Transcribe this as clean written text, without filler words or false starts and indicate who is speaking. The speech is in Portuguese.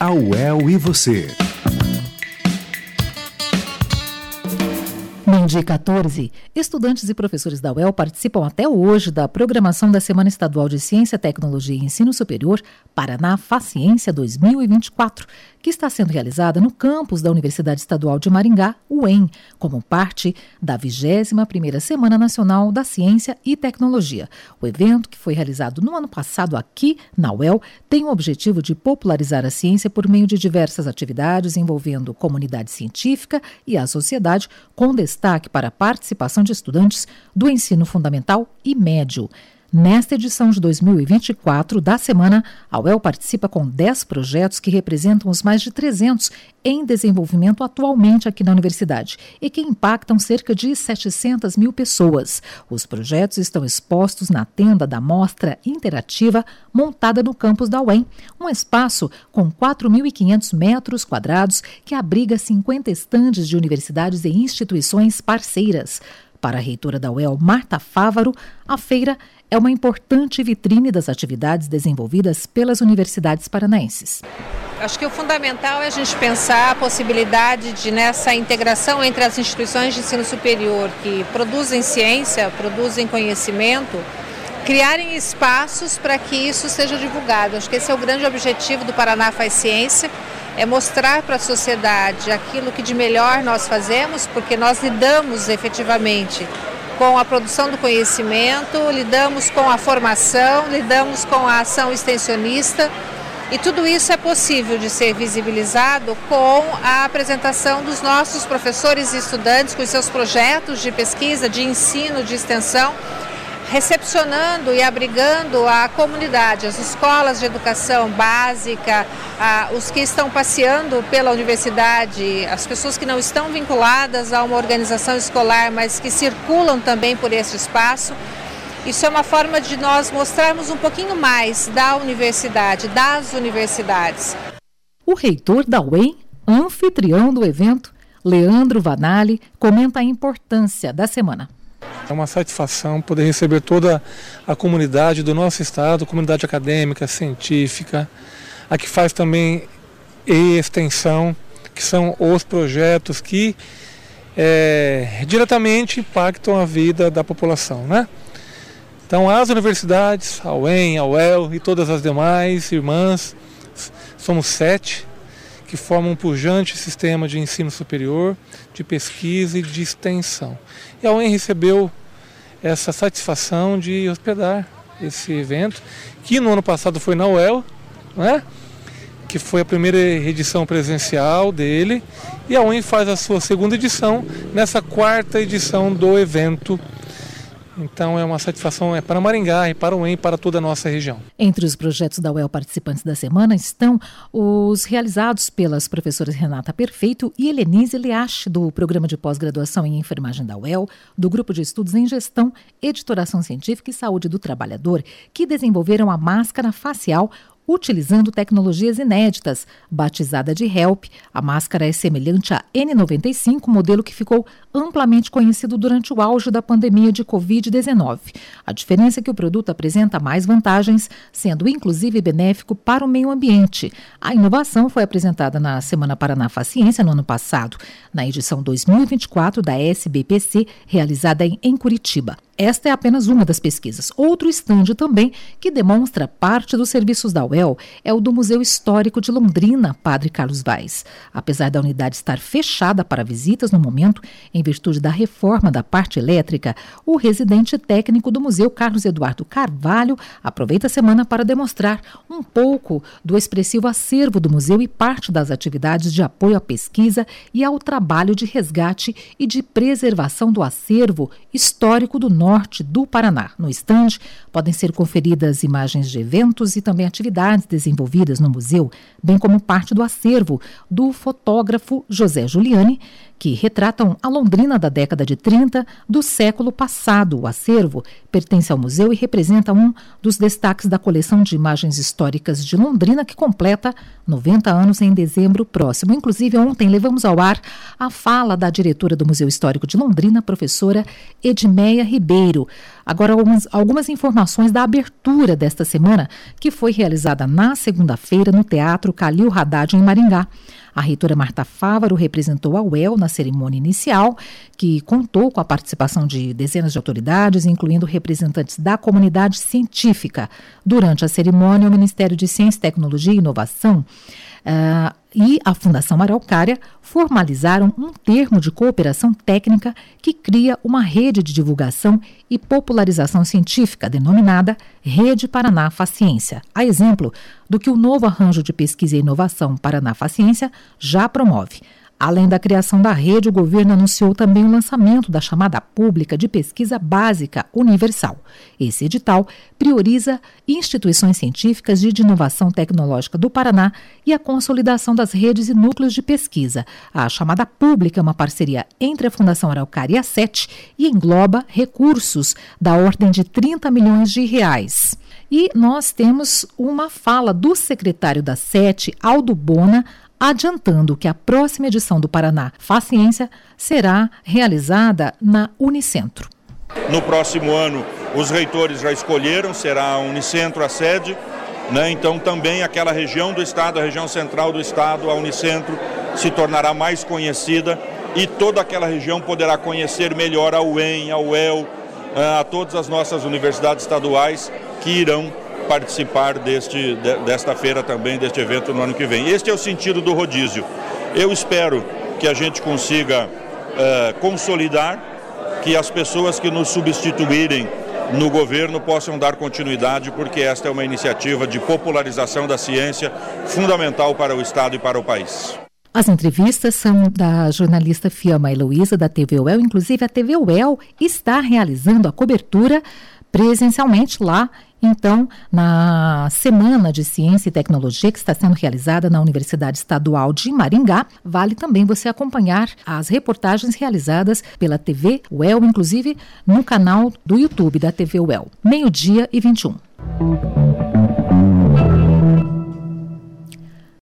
Speaker 1: A UEL e você.
Speaker 2: Meio-dia 14, estudantes e professores da UEL participam até hoje da programação da Semana Estadual de Ciência, Tecnologia e Ensino Superior Paraná Faciência 2024, que está sendo realizada no campus da Universidade Estadual de Maringá, UEM, como parte da 21ª Semana Nacional da Ciência e Tecnologia. O evento, que foi realizado no ano passado aqui na UEL, tem o objetivo de popularizar a ciência por meio de diversas atividades envolvendo comunidade científica e a sociedade, com destaque para a participação de estudantes do ensino fundamental e médio. Nesta edição de 2024 da semana, a UEL participa com 10 projetos que representam os mais de 300 em desenvolvimento atualmente aqui na universidade e que impactam cerca de 700 mil pessoas. Os projetos estão expostos na tenda da mostra interativa montada no campus da UEM, um espaço com 4.500 metros quadrados que abriga 50 estandes de universidades e instituições parceiras. Para a reitora da UEL, Marta Fávaro, a feira é uma importante vitrine das atividades desenvolvidas pelas universidades paranaenses.
Speaker 3: Acho que o fundamental é a gente pensar a possibilidade de, nessa integração entre as instituições de ensino superior que produzem ciência, produzem conhecimento, criarem espaços para que isso seja divulgado. Acho que esse é o grande objetivo do Paraná Faz Ciência, é mostrar para a sociedade aquilo que de melhor nós fazemos, porque nós lidamos efetivamente com a produção do conhecimento, lidamos com a formação, lidamos com a ação extensionista e tudo isso é possível de ser visibilizado com a apresentação dos nossos professores e estudantes com seus projetos de pesquisa, de ensino, de extensão, recepcionando e abrigando a comunidade, as escolas de educação básica, os que estão passeando pela universidade, as pessoas que não estão vinculadas a uma organização escolar, mas que circulam também por esse espaço. Isso é uma forma de nós mostrarmos um pouquinho mais da universidade, das universidades.
Speaker 2: O reitor da UEM, anfitrião do evento, Leandro Vanali, comenta a importância da semana.
Speaker 4: É uma satisfação poder receber toda a comunidade do nosso estado, comunidade acadêmica, científica, a que faz também extensão, que são os projetos que diretamente impactam a vida da população, né? Então as universidades, a UEM, a UEL e todas as demais irmãs, somos 7, que formam um pujante sistema de ensino superior, de pesquisa e de extensão. E a UEM recebeu essa satisfação de hospedar esse evento, que no ano passado foi na UEL, né? Que foi a primeira edição presencial dele, e a UEM faz a sua segunda edição nessa 4ª edição do evento. Então é uma satisfação para Maringá e para o UEM e para toda a nossa região.
Speaker 2: Entre os projetos da UEL participantes da semana estão os realizados pelas professoras Renata Perfeito e Helenise Leache, do Programa de Pós-Graduação em Enfermagem da UEL, do Grupo de Estudos em Gestão, Editoração Científica e Saúde do Trabalhador, que desenvolveram a máscara facial utilizando tecnologias inéditas, batizada de HELP. A máscara é semelhante à N95, modelo que ficou amplamente conhecido durante o auge da pandemia de Covid-19. A diferença é que o produto apresenta mais vantagens, sendo inclusive benéfico para o meio ambiente. A inovação foi apresentada na Semana Paraná Faz Ciência no ano passado, na edição 2024 da SBPC, realizada em Curitiba. Esta é apenas uma das pesquisas. Outro estande também, que demonstra parte dos serviços da UEL, é o do Museu Histórico de Londrina, Padre Carlos Vaz. Apesar da unidade estar fechada para visitas no momento, em virtude da reforma da parte elétrica, o residente técnico do museu, Carlos Eduardo Carvalho, aproveita a semana para demonstrar um pouco do expressivo acervo do museu e parte das atividades de apoio à pesquisa e ao trabalho de resgate e de preservação do acervo histórico do norte do Paraná. No estande, podem ser conferidas imagens de eventos e também atividades desenvolvidas no museu, bem como parte do acervo do fotógrafo José Giuliani, que retratam a Londrina da década de 30 do século passado. O acervo pertence ao museu e representa um dos destaques da coleção de imagens históricas de Londrina, que completa 90 anos em dezembro próximo. Inclusive, ontem levamos ao ar a fala da diretora do Museu Histórico de Londrina, professora Edmeia Ribeiro. Agora, algumas informações da abertura desta semana, que foi realizada na segunda-feira no Teatro Calil Haddad, em Maringá. A reitora Marta Fávaro representou a UEL na cerimônia inicial, que contou com a participação de dezenas de autoridades, incluindo representantes da comunidade científica. Durante a cerimônia, o Ministério de Ciência, Tecnologia e Inovação e a Fundação Araucária formalizaram um termo de cooperação técnica que cria uma rede de divulgação e popularização científica denominada Rede Paraná Faciência, a exemplo do que o novo arranjo de pesquisa e inovação Paraná Faciência já promove. Além da criação da rede, o governo anunciou também o lançamento da chamada pública de pesquisa básica universal. Esse edital prioriza instituições científicas de inovação tecnológica do Paraná e a consolidação das redes e núcleos de pesquisa. A chamada pública é uma parceria entre a Fundação Araucária e a SET e engloba recursos da ordem de 30 milhões de reais. E nós temos uma fala do secretário da SET, Aldo Bona, adiantando que a próxima edição do Paraná Faciência será realizada na Unicentro.
Speaker 1: No próximo ano, os reitores já escolheram, será a Unicentro a sede, né? Então também aquela região do estado, a região central do estado, a Unicentro, se tornará mais conhecida e toda aquela região poderá conhecer melhor a UEM, a UEL, a todas as nossas universidades estaduais que irão participar desta feira também, deste evento no ano que vem. Este é o sentido do rodízio. Eu espero que a gente consiga consolidar, que as pessoas que nos substituírem no governo possam dar continuidade, porque esta é uma iniciativa de popularização da ciência fundamental para o Estado e para o país.
Speaker 2: As entrevistas são da jornalista Fiamma Heloísa, da TV UEL. Inclusive, a TV UEL está realizando a cobertura presencialmente lá, então, na Semana de Ciência e Tecnologia, que está sendo realizada na Universidade Estadual de Maringá. Vale também você acompanhar as reportagens realizadas pela TV UEL, inclusive no canal do YouTube da TV UEL. 12:21.